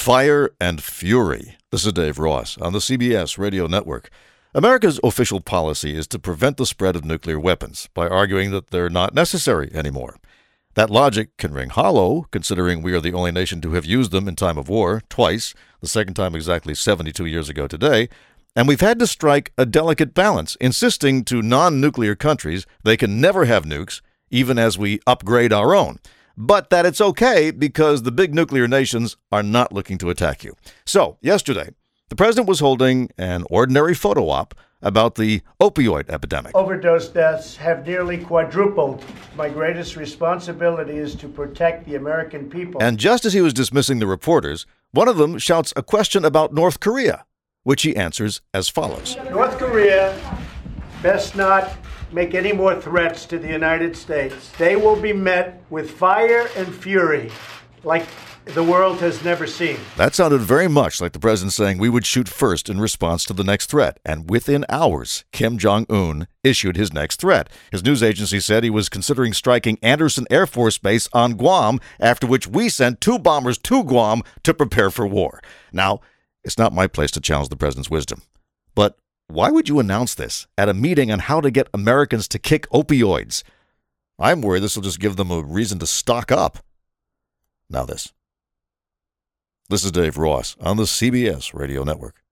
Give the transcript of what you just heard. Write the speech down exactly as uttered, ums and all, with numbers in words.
Fire and fury. This is Dave Ross on the C B S Radio Network. America's official policy is to prevent the spread of nuclear weapons by arguing that they're not necessary anymore. That logic can ring hollow, considering we are the only nation to have used them in time of war, twice, the second time exactly seventy-two years ago today, and we've had to strike a delicate balance, insisting to non-nuclear countries they can never have nukes, even as we upgrade our own, but that it's okay because the big nuclear nations are not looking to attack you. So, yesterday, the president was holding an ordinary photo op about the opioid epidemic. Overdose deaths have nearly quadrupled. My greatest responsibility is to protect the American people. And just as he was dismissing the reporters, one of them shouts a question about North Korea, which he answers as follows. North Korea best not make any more threats to the United States. They will be met with fire and fury like the world has never seen. That sounded very much like the president saying we would shoot first in response to the next threat. And within hours, Kim Jong-un issued his next threat. His news agency said he was considering striking Andersen Air Force Base on Guam, after which we sent two bombers to Guam to prepare for war. Now, it's not my place to challenge the president's wisdom, but why would you announce this at a meeting on how to get Americans to kick opioids? I'm worried this will just give them a reason to stock up. Now this. This is Dave Ross on the C B S Radio Network.